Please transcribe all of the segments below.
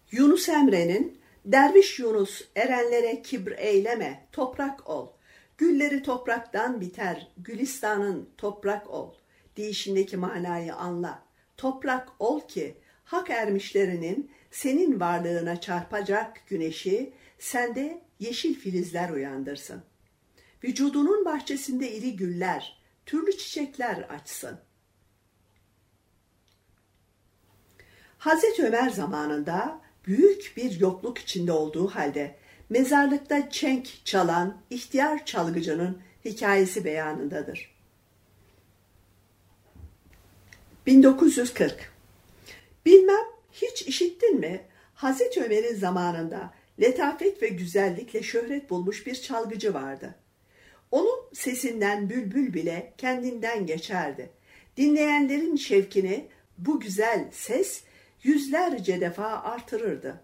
Yunus Emre'nin "Derviş Yunus erenlere kibr eyleme, toprak ol. Gülleri topraktan biter, gülistanın toprak ol" deyişindeki manayı anla. Toprak ol ki hak ermişlerinin senin varlığına çarpacak güneşi sende yeşil filizler uyandırsın. Vücudunun bahçesinde iri güller, türlü çiçekler açsın. Hazreti Ömer zamanında büyük bir yokluk içinde olduğu halde mezarlıkta çenk çalan ihtiyar çalgıcının hikayesi beyanındadır. 1940. Bilmem hiç işittin mi? Hazreti Ömer'in zamanında letafet ve güzellikle şöhret bulmuş bir çalgıcı vardı. Onun sesinden bülbül bile kendinden geçerdi. Dinleyenlerin şevkini bu güzel ses yüzlerce defa artırırdı.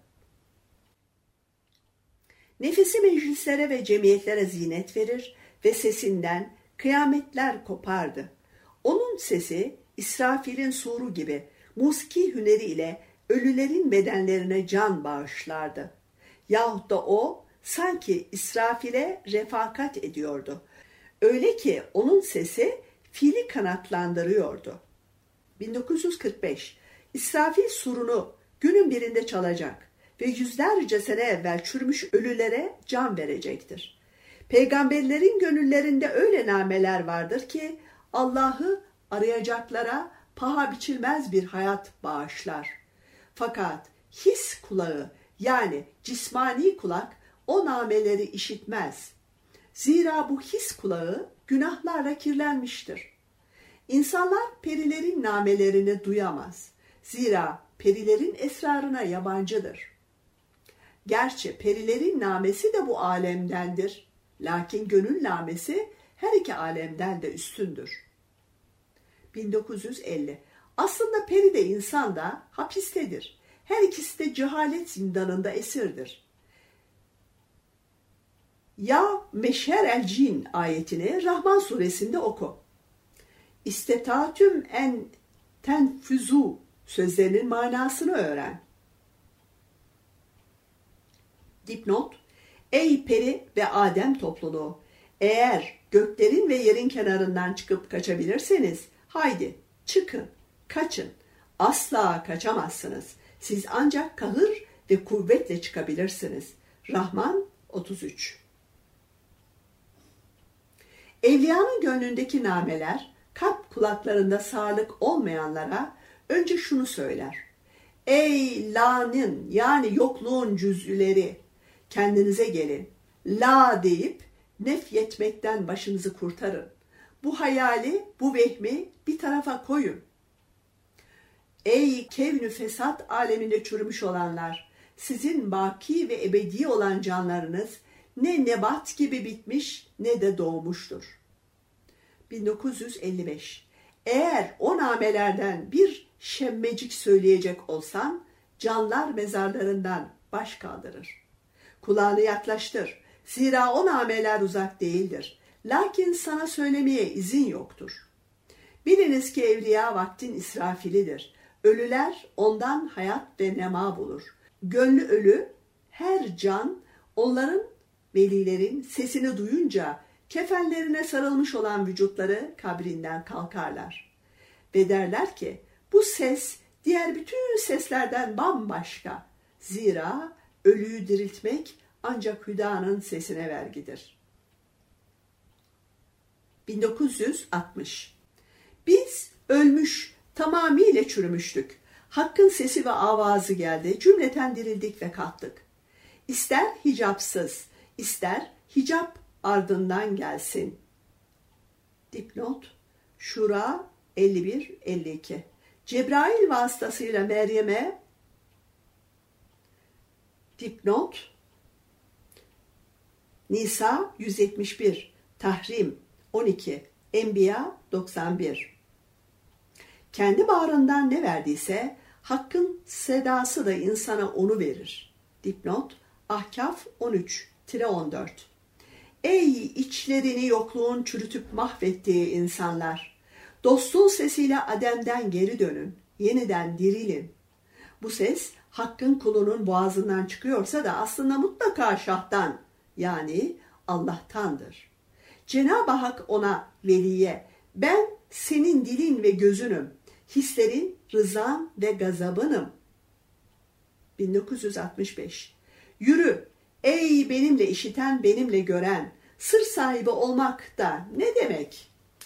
Nefesi meclislere ve cemiyetlere zinet verir ve sesinden kıyametler kopardı. Onun sesi İsrafil'in suru gibi musiki hüneri ile ölülerin bedenlerine can bağışlardı. Yahut da o sanki İsrafil'e refakat ediyordu. Öyle ki onun sesi fili kanatlandırıyordu. 1945. İsrafil surunu günün birinde çalacak ve yüzlerce sene evvel çürümüş ölülere can verecektir. Peygamberlerin gönüllerinde öyle nameler vardır ki Allah'ı arayacaklara paha biçilmez bir hayat bağışlar. Fakat his kulağı yani cismani kulak o nameleri işitmez. Zira bu his kulağı günahlarla kirlenmiştir. İnsanlar perilerin namelerini duyamaz. Zira perilerin esrarına yabancıdır. Gerçi perilerin namesi de bu alemdendir. Lakin gönül namesi her iki alemden de üstündür. 1950. Aslında peri de insan da hapistedir. Her ikisi de cehalet zindanında esirdir. Ya meşher el cin ayetini Rahman suresinde oku. İstetatüm en tenfüzu sözlerinin manasını öğren. Dipnot: Ey peri ve Adem topluluğu! Eğer göklerin ve yerin kenarından çıkıp kaçabilirseniz, haydi çıkın, kaçın. Asla kaçamazsınız. Siz ancak kahır ve kuvvetle çıkabilirsiniz. Rahman 33. Evliyanın gönlündeki nameler, kalp kulaklarında sağlık olmayanlara önce şunu söyler. Ey la'nın yani yokluğun cüz'üleri, kendinize gelin. La deyip nefyetmekten başınızı kurtarın. Bu hayali, bu vehmi bir tarafa koyun. Ey kevn-ü fesat aleminde çürümüş olanlar, sizin baki ve ebedi olan canlarınız ne nebat gibi bitmiş ne de doğmuştur. 1955. Eğer o namelerden bir şemmecik söyleyecek olsan, canlar mezarlarından baş kaldırır. Kulağını yaklaştır. Zira o nameler uzak değildir. Lakin sana söylemeye izin yoktur. Biliniz ki evliya vaktin israfilidir. Ölüler ondan hayat ve nema bulur. Gönlü ölü, her can onların, velilerin sesini duyunca kefenlerine sarılmış olan vücutları kabrinden kalkarlar. Ve derler ki bu ses diğer bütün seslerden bambaşka. Zira ölüyü diriltmek ancak hüdanın sesine vergidir. 1960. Biz ölmüş, tamamıyla çürümüştük. Hakkın sesi ve avazı geldi, cümleten dirildik ve kalktık. İster hicapsız, ister hicap ardından gelsin. Dipnot: Şura 51-52. Cebrail vasıtasıyla Meryem'e dipnot Nisa 171, Tahrim 12, Enbiya 91. Kendi bağrından ne verdiyse hakkın sedası da insana onu verir. Dipnot Ahkaf 13-14. Ey içlerini yokluğun çürütüp mahvettiği insanlar! Dostun sesiyle Adem'den geri dönün, yeniden dirilin. Bu ses Hakk'ın kulunun boğazından çıkıyorsa da aslında mutlaka şahtan, yani Allah'tandır. Cenab-ı Hak ona, veliye, ben senin dilin ve gözünüm, hislerin, rızan ve gazabınım. 1965. Yürü, ey benimle işiten, benimle gören, sır sahibi olmak da ne demek?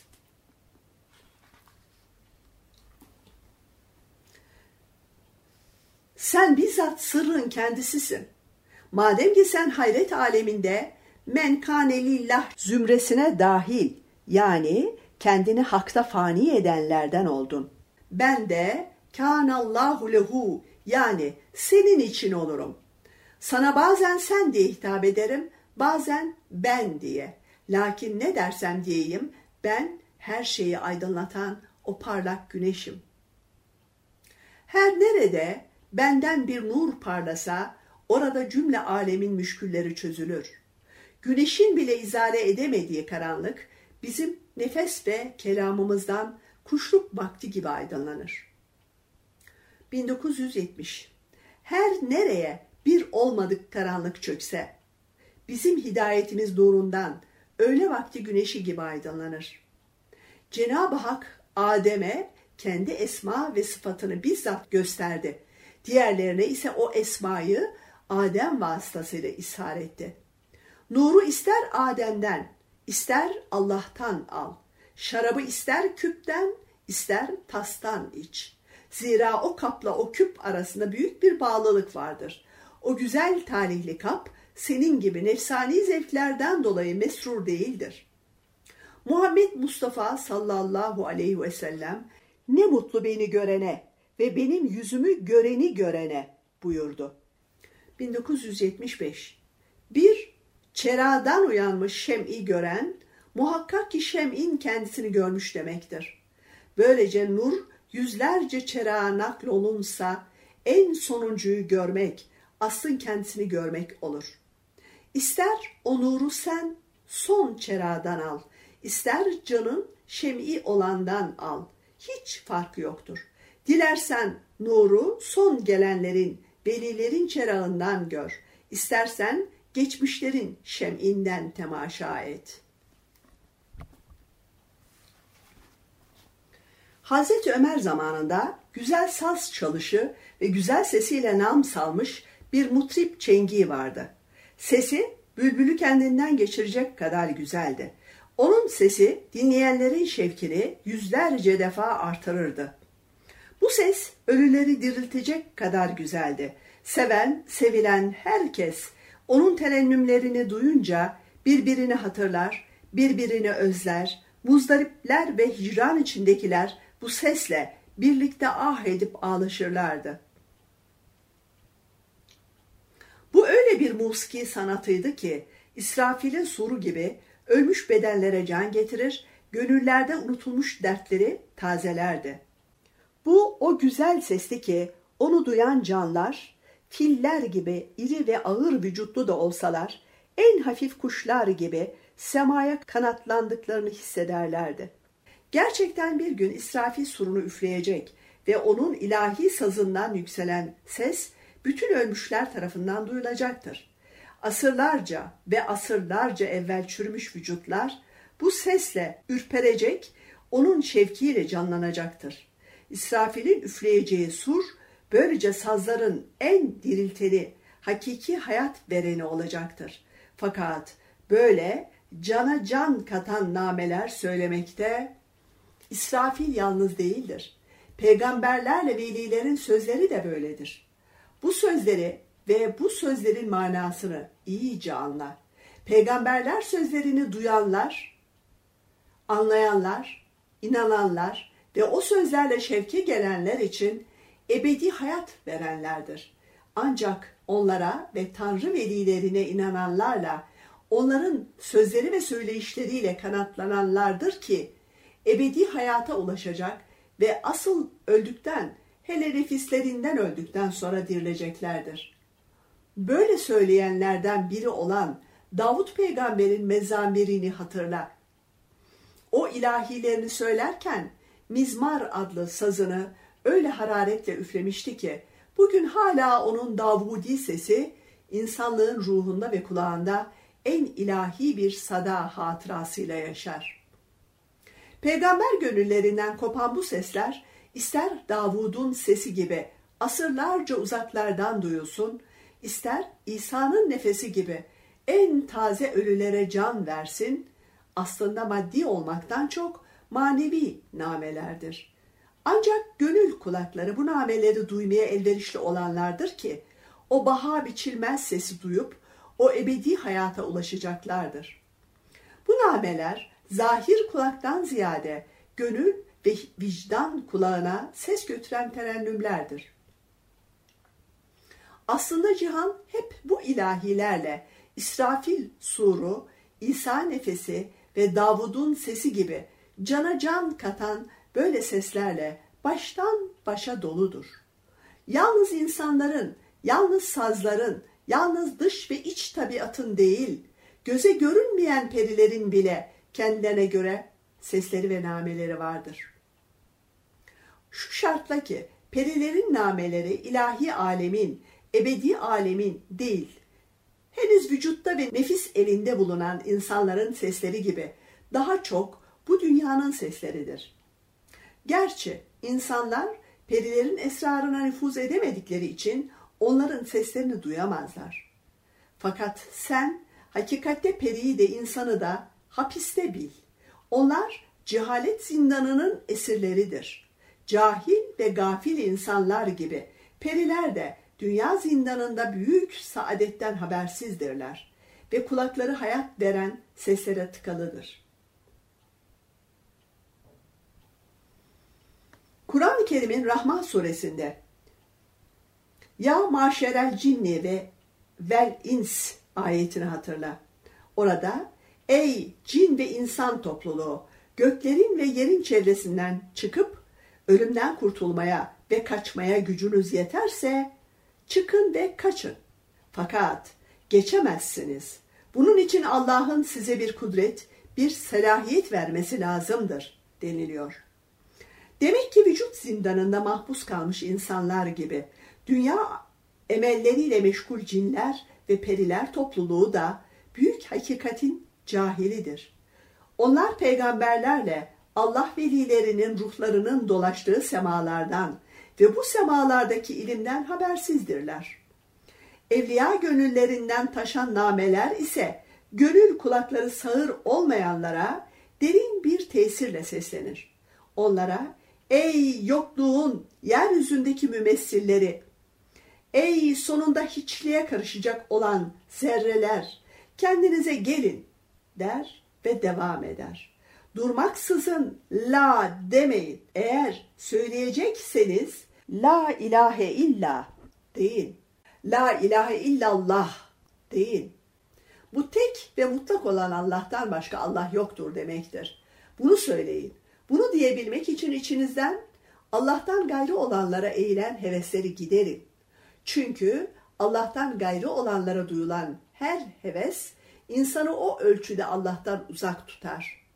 Sen bizzat sırrın kendisisin. Madem ki sen hayret aleminde men kâne lillah zümresine dahil, yani kendini hakta fani edenlerden oldun. Ben de kânallahu lehu, yani senin için olurum. Sana bazen sen diye hitap ederim, bazen ben diye. Lakin ne dersem diyeyim, ben her şeyi aydınlatan o parlak güneşim. Her nerede benden bir nur parlasa, orada cümle alemin müşkülleri çözülür. Güneşin bile izale edemediği karanlık, bizim nefes ve kelamımızdan kuşluk vakti gibi aydınlanır. 1970. Her nereye bir olmadık karanlık çökse, bizim hidayetimiz nurundan öğle vakti güneşi gibi aydınlanır. Cenab-ı Hak Adem'e kendi esma ve sıfatını bizzat gösterdi. Diğerlerine ise o esmayı Adem vasıtasıyla ishar etti. Nuru ister Adem'den, ister Allah'tan al. Şarabı ister küpten, ister tastan iç. Zira o kapla o küp arasında büyük bir bağlılık vardır. O güzel talihli kap senin gibi nefsani zevklerden dolayı mesrur değildir. Muhammed Mustafa sallallahu aleyhi ve sellem ne mutlu beni görene ve benim yüzümü göreni görene buyurdu. 1975. Bir çeradan uyanmış şem'i gören muhakkak ki şem'in kendisini görmüş demektir. Böylece nur yüzlerce çerağa naklolunsa en sonuncuyu görmek, aslın kendisini görmek olur. İster o nuru sen son çerağdan al, ister canın şem'i olandan al. Hiç farkı yoktur. Dilersen nuru son gelenlerin, velilerin çerağından gör. İstersen geçmişlerin şem'inden temaşa et. Hazreti Ömer zamanında güzel saz çalışı ve güzel sesiyle nam salmış bir mutrip çengi vardı. Sesi bülbülü kendinden geçirecek kadar güzeldi. Onun sesi dinleyenlerin şevkini yüzlerce defa artırırdı. Bu ses ölüleri diriltecek kadar güzeldi. Seven, sevilen herkes onun terennümlerini duyunca birbirini hatırlar, birbirini özler, muzdaripler ve hicran içindekiler bu sesle birlikte ah edip ağlaşırlardı. Bu öyle bir musiki sanatıydı ki İsrafil'in suru gibi ölmüş bedenlere can getirir, gönüllerde unutulmuş dertleri tazelerdi. Bu o güzel sesti ki onu duyan canlar, filler gibi iri ve ağır vücutlu da olsalar, en hafif kuşlar gibi semaya kanatlandıklarını hissederlerdi. Gerçekten bir gün İsrafil surunu üfleyecek ve onun ilahi sazından yükselen ses bütün ölmüşler tarafından duyulacaktır. Asırlarca ve asırlarca evvel çürümüş vücutlar bu sesle ürperecek, onun şevkiyle canlanacaktır. İsrafil'in üfleyeceği sur, böylece sazların en dirilteni, hakiki hayat vereni olacaktır. Fakat böyle cana can katan nameler söylemekte İsrafil yalnız değildir. Peygamberlerle velilerin sözleri de böyledir. Bu sözleri ve bu sözlerin manasını iyice anla. Peygamberler sözlerini duyanlar, anlayanlar, inananlar ve o sözlerle şevke gelenler için ebedi hayat verenlerdir. Ancak onlara ve Tanrı velilerine inananlarla, onların sözleri ve söyleyişleriyle kanatlananlardır ki ebedi hayata ulaşacak ve asıl öldükten, hele nefislerinden öldükten sonra dirileceklerdir. Böyle söyleyenlerden biri olan Davut peygamberin mezamirini hatırla. O ilahilerini söylerken Mizmar adlı sazını öyle hararetle üflemişti ki bugün hala onun Davudi sesi insanlığın ruhunda ve kulağında en ilahi bir sada hatırasıyla yaşar. Peygamber gönüllerinden kopan bu sesler ister Davud'un sesi gibi asırlarca uzaklardan duyulsun, ister İsa'nın nefesi gibi en taze ölülere can versin, aslında maddi olmaktan çok manevi namelerdir. Ancak gönül kulakları bu nameleri duymaya elverişli olanlardır ki, o baha biçilmez sesi duyup o ebedi hayata ulaşacaklardır. Bu nameler zahir kulaktan ziyade gönül ve vicdan kulağına ses götüren terennümlerdir. Aslında cihan hep bu ilahilerle İsrafil suru, İsa nefesi ve Davud'un sesi gibi cana can katan böyle seslerle baştan başa doludur. Yalnız insanların, yalnız sazların, yalnız dış ve iç tabiatın değil, göze görünmeyen perilerin bile kendilerine göre sesleri ve nameleri vardır. Şu şartla ki perilerin nameleri ilahi alemin, ebedi alemin değil, henüz vücutta ve nefis elinde bulunan insanların sesleri gibi daha çok bu dünyanın sesleridir. Gerçi insanlar perilerin esrarına nüfuz edemedikleri için onların seslerini duyamazlar. Fakat sen hakikatte periyi de insanı da hapiste bil. Onlar cehalet zindanının esirleridir. Cahil ve gafil insanlar gibi periler de dünya zindanında büyük saadetten habersizdirler ve kulakları hayat veren seslere tıkalıdır. Kur'an-ı Kerim'in Rahman suresinde "Ya maşerel cinni ve vel ins" ayetini hatırla. Orada "Ey cin ve insan topluluğu, göklerin ve yerin çevresinden çıkıp ölümden kurtulmaya ve kaçmaya gücünüz yeterse çıkın ve kaçın. Fakat geçemezsiniz. Bunun için Allah'ın size bir kudret, bir selahiyet vermesi lazımdır" deniliyor. Demek ki vücut zindanında mahpus kalmış insanlar gibi dünya emelleriyle meşgul cinler ve periler topluluğu da büyük hakikatin cahilidir. Onlar peygamberlerle Allah velilerinin ruhlarının dolaştığı semalardan ve bu semalardaki ilimden habersizdirler. Evliya gönüllerinden taşan nameler ise gönül kulakları sağır olmayanlara derin bir tesirle seslenir. Onlara "Ey yokluğun yeryüzündeki mümessilleri, ey sonunda hiçliğe karışacak olan zerreler, kendinize gelin" der ve devam eder. Durmaksızın la demeyin. Eğer söyleyecekseniz la ilahe illa deyin. La ilahe illallah deyin. Bu tek ve mutlak olan Allah'tan başka Allah yoktur demektir. Bunu söyleyin. Bunu diyebilmek için içinizden Allah'tan gayrı olanlara eğilen hevesleri giderin. Çünkü Allah'tan gayrı olanlara duyulan her heves insanı o ölçüde Allah'tan uzak tutar.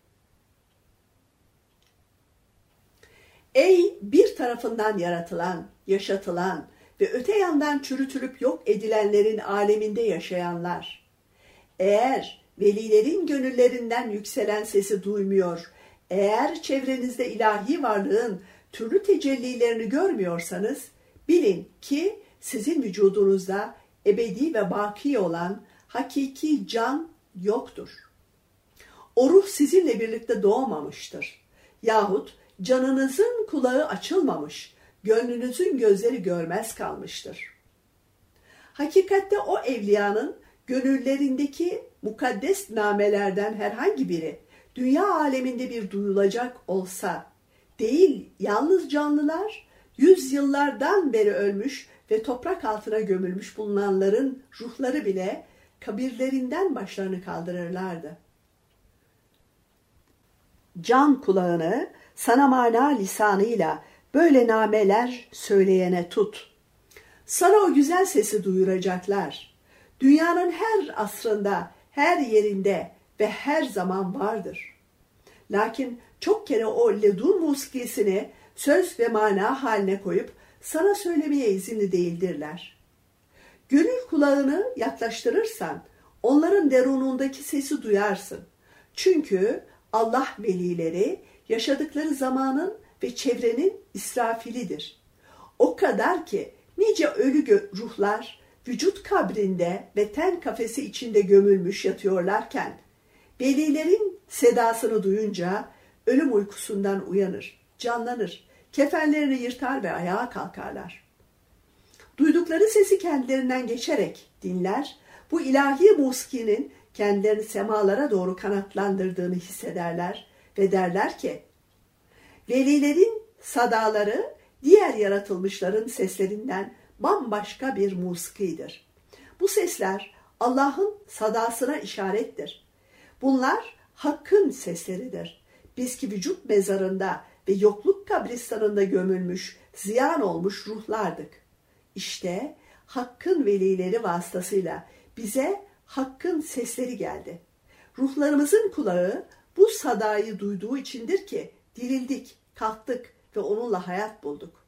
Ey bir tarafından yaratılan, yaşatılan ve öte yandan çürütülüp yok edilenlerin aleminde yaşayanlar! Eğer velilerin gönüllerinden yükselen sesi duymuyor, eğer çevrenizde ilahi varlığın türlü tecellilerini görmüyorsanız, bilin ki sizin vücudunuzda ebedi ve baki olan hakiki can yoktur. O ruh sizinle birlikte doğmamıştır. Yahut canınızın kulağı açılmamış, gönlünüzün gözleri görmez kalmıştır. Hakikatte o evliyanın gönüllerindeki mukaddes namelerden herhangi biri dünya aleminde bir duyulacak olsa, değil yalnız canlılar, yüzyıllardan beri ölmüş ve toprak altına gömülmüş bulunanların ruhları bile kabirlerinden başlarını kaldırırlardı. Can kulağını sana mana lisanıyla böyle nameler söyleyene tut. Sana o güzel sesi duyuracaklar. Dünyanın her asrında, her yerinde ve her zaman vardır. Lakin çok kere o ledun muskisini söz ve mana haline koyup sana söylemeye izinli değildirler. Gönül kulağını yaklaştırırsan onların derunundaki sesi duyarsın. Çünkü Allah velileri yaşadıkları zamanın ve çevrenin israfilidir. O kadar ki nice ölü ruhlar vücut kabrinde ve ten kafesi içinde gömülmüş yatıyorlarken velilerin sedasını duyunca ölüm uykusundan uyanır, canlanır, kefenlerini yırtar ve ayağa kalkarlar. Duydukları sesi kendilerinden geçerek dinler, bu ilahi muskinin kendilerini semalara doğru kanatlandırdığını hissederler ve derler ki, velilerin sadaları diğer yaratılmışların seslerinden bambaşka bir musikidir. Bu sesler Allah'ın sadasına işarettir. Bunlar Hakk'ın sesleridir. Biz ki vücut mezarında ve yokluk kabristanında gömülmüş, ziyan olmuş ruhlardık. İşte Hakk'ın velileri vasıtasıyla bize Hakk'ın sesleri geldi. Ruhlarımızın kulağı bu sadayı duyduğu içindir ki dirildik, kalktık ve onunla hayat bulduk.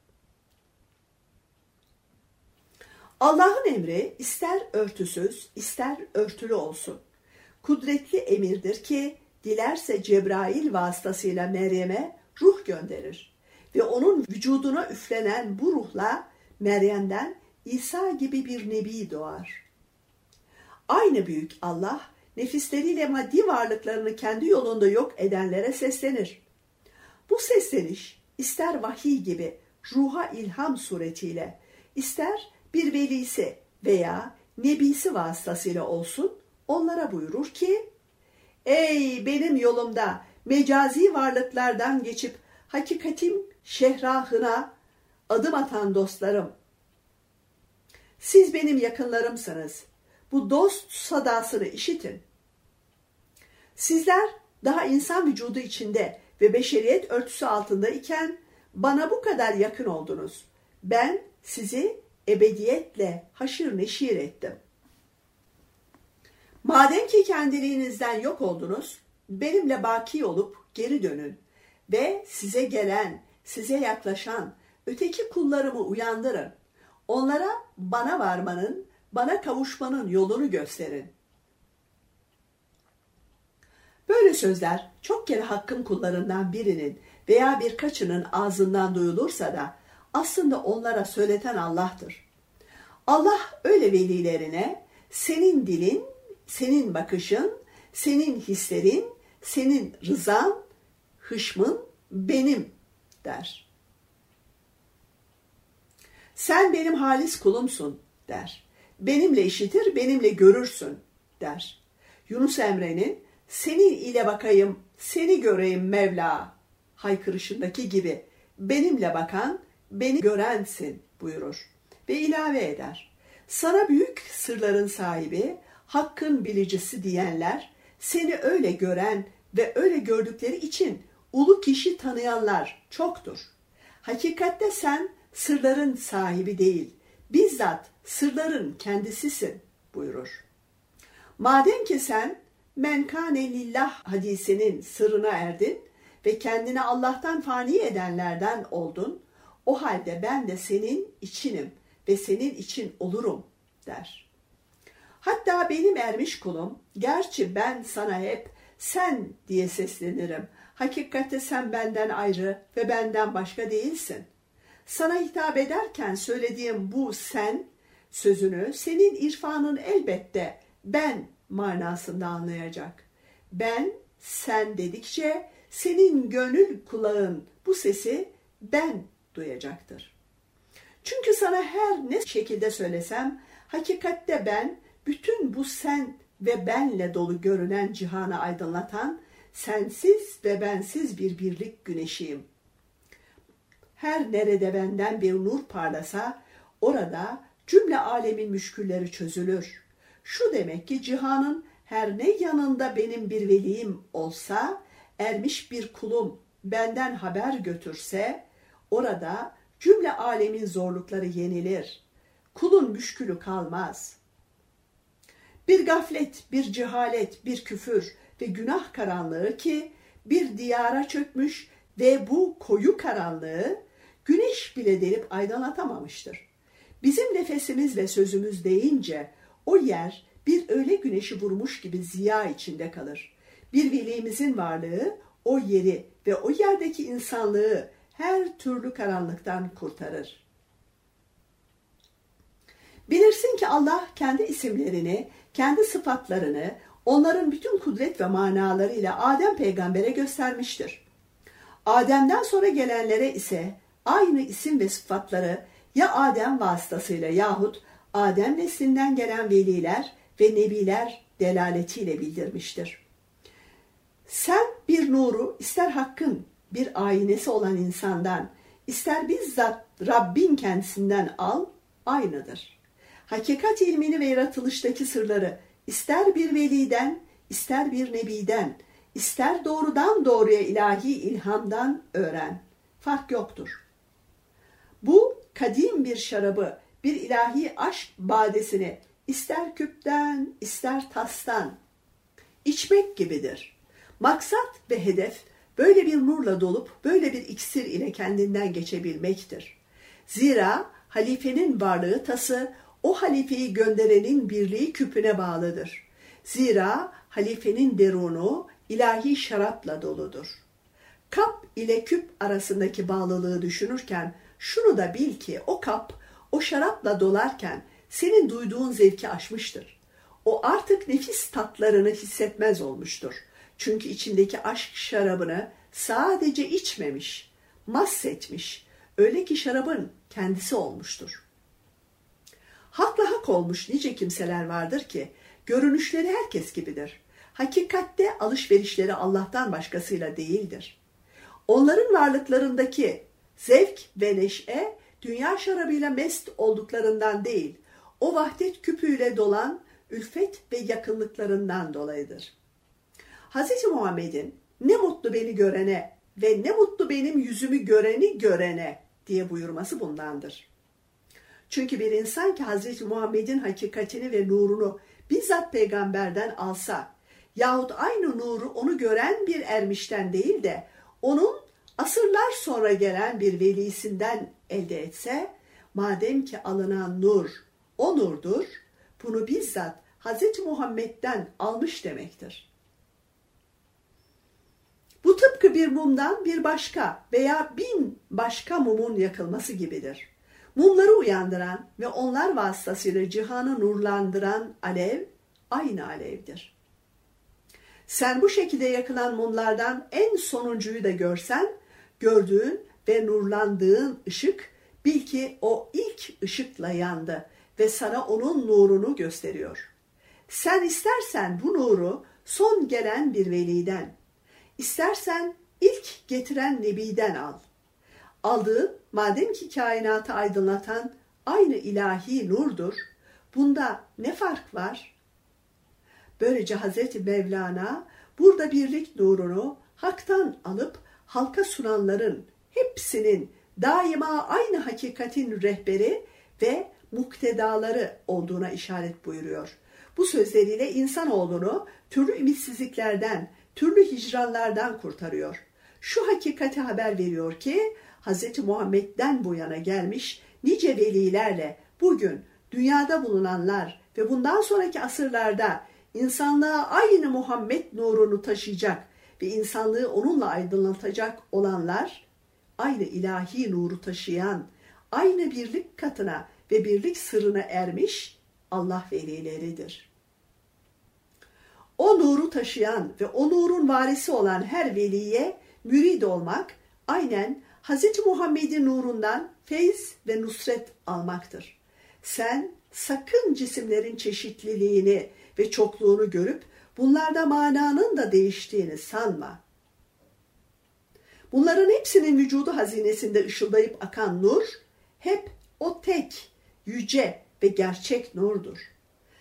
Allah'ın emri ister örtüsüz, ister örtülü olsun. Kudretli emirdir ki dilerse Cebrail vasıtasıyla Meryem'e ruh gönderir. Ve onun vücuduna üflenen bu ruhla Meryem'den İsa gibi bir nebi doğar. Aynı büyük Allah nefisleriyle maddi varlıklarını kendi yolunda yok edenlere seslenir. Bu sesleniş ister vahiy gibi ruha ilham suretiyle, ister bir velisi veya nebisi vasıtasıyla olsun, onlara buyurur ki, ey benim yolumda mecazi varlıklardan geçip hakikatim şehrahına adım atan dostlarım, siz benim yakınlarımsınız. Bu dost sadasını işitin. Sizler daha insan vücudu içinde ve beşeriyet örtüsü altında iken bana bu kadar yakın oldunuz. Ben sizi ebediyetle haşır neşir ettim. Madem ki kendiliğinizden yok oldunuz, benimle baki olup geri dönün ve size gelen, size yaklaşan öteki kullarımı uyandırın. Onlara bana varmanın, bana kavuşmanın yolunu gösterin. Böyle sözler çok kere Hakk'ın kullarından birinin veya birkaçının ağzından duyulursa da aslında onlara söyleten Allah'tır. Allah öyle velilerine senin dilin, senin bakışın, senin hislerin, senin rızan, hışmın benim der. Sen benim halis kulumsun der. Benimle işitir, benimle görürsün der. Yunus Emre'nin senin ile bakayım, seni göreyim Mevla haykırışındaki gibi benimle bakan, beni görensin buyurur. Ve ilave eder. Sana büyük sırların sahibi, Hakk'ın bilicisi diyenler, seni öyle gören ve öyle gördükleri için ulu kişi tanıyanlar çoktur. Hakikatte sen sırların sahibi değil, bizzat sırların kendisisin buyurur. Madem ki sen men kâne lillah hadisinin sırrına erdin ve kendini Allah'tan fani edenlerden oldun, o halde ben de senin içinim ve senin için olurum der. Hatta benim ermiş kulum, gerçi ben sana hep sen diye seslenirim. Hakikatte sen benden ayrı ve benden başka değilsin. Sana hitap ederken söylediğim bu sen sözünü senin irfanın elbette ben manasında anlayacak. Ben, sen dedikçe senin gönül kulağın bu sesi ben duyacaktır. Çünkü sana her ne şekilde söylesem, hakikatte ben, bütün bu sen ve benle dolu görünen cihanı aydınlatan, sensiz ve bensiz bir birlik güneşiyim. Her nerede benden bir nur parlasa, orada cümle alemin müşkülleri çözülür. Şu demek ki cihanın her ne yanında benim bir veliyim olsa, ermiş bir kulum benden haber götürse, orada cümle alemin zorlukları yenilir. Kulun müşkülü kalmaz. Bir gaflet, bir cehalet, bir küfür ve günah karanlığı ki bir diyara çökmüş ve bu koyu karanlığı güneş bile delip aydınlatamamıştır. Bizim nefesimiz ve sözümüz deyince o yer bir öğle güneşi vurmuş gibi ziya içinde kalır. Bir velimizin varlığı o yeri ve o yerdeki insanlığı her türlü karanlıktan kurtarır. Bilirsin ki Allah kendi isimlerini, kendi sıfatlarını, onların bütün kudret ve manalarıyla Adem peygambere göstermiştir. Adem'den sonra gelenlere ise aynı isim ve sıfatları ya Adem vasıtasıyla yahut Adem neslinden gelen veliler ve nebiler delaletiyle bildirmiştir. Sen bir nuru ister hakkın bir aynesi olan insandan, ister bizzat Rabbin kendisinden al, aynıdır. Hakikat ilmini ve yaratılıştaki sırları ister bir veliden, ister bir nebiden, ister doğrudan doğruya ilahi ilhamdan öğren. Fark yoktur. Bu kadim bir şarabı, bir ilahi aşk badesini ister küpten, ister tastan içmek gibidir. Maksat ve hedef böyle bir nurla dolup böyle bir iksir ile kendinden geçebilmektir. Zira halifenin varlığı tası o halifeyi gönderenin birliği küpüne bağlıdır. Zira halifenin derunu ilahi şarapla doludur. Kap ile küp arasındaki bağlılığı düşünürken şunu da bil ki o kap o şarapla dolarken senin duyduğun zevki aşmıştır. O artık nefis tatlarını hissetmez olmuştur. Çünkü içindeki aşk şarabını sadece içmemiş, mahsetmiş. Öyle ki şarabın kendisi olmuştur. Hakla hak olmuş nice kimseler vardır ki görünüşleri herkes gibidir. Hakikatte alışverişleri Allah'tan başkasıyla değildir. Onların varlıklarındaki zevk ve neşe dünya şarabıyla mest olduklarından değil, o vahdet küpüyle dolan ülfet ve yakınlıklarından dolayıdır. Hz. Muhammed'in ne mutlu beni görene ve ne mutlu benim yüzümü görene diye buyurması bundandır. Çünkü bir insan ki Hz. Muhammed'in hakikatini ve nurunu bizzat peygamberden alsa yahut aynı nuru onu gören bir ermişten değil de onun asırlar sonra gelen bir velisinden elde etse, madem ki alınan nur o nurdur, bunu bizzat Hz. Muhammed'den almış demektir. Bu tıpkı bir mumdan bir başka veya 1000 başka mumun yakılması gibidir. Mumları uyandıran ve onlar vasıtasıyla cihanı nurlandıran alev aynı alevdir. Sen bu şekilde yakılan mumlardan en sonuncuyu da görsen, gördüğün ve nurlandığın ışık, bil ki o ilk ışıkla yandı ve sana onun nurunu gösteriyor. Sen istersen bu nuru son gelen bir veliden, istersen ilk getiren nebiden al. Aldığın, madem ki kainatı aydınlatan aynı ilahi nurdur, bunda ne fark var? Böylece Hazreti Mevlana burada birlik nurunu haktan alıp halka sunanların hepsinin daima aynı hakikatin rehberi ve muktedaları olduğuna işaret buyuruyor. Bu sözleriyle insanoğlunu türlü ümitsizliklerden, türlü hicranlardan kurtarıyor. Şu hakikati haber veriyor ki Hz. Muhammed'den bu yana gelmiş nice velilerle bugün dünyada bulunanlar ve bundan sonraki asırlarda insanlığa aynı Muhammed nurunu taşıyacak ve insanlığı onunla aydınlatacak olanlar, aynı ilahi nuru taşıyan, aynı birlik katına ve birlik sırrına ermiş Allah velileridir. O nuru taşıyan ve o nurun varisi olan her veliye mürid olmak, aynen Hz. Muhammed'in nurundan feyz ve nusret almaktır. Sen sakın cisimlerin çeşitliliğini ve çokluğunu görüp bunlarda mananın da değiştiğini sanma. Bunların hepsinin vücudu hazinesinde ışıldayıp akan nur, hep o tek, yüce ve gerçek nurdur.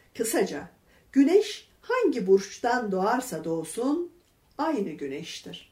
Kısaca, güneş hangi burçtan doğarsa doğsun aynı güneştir.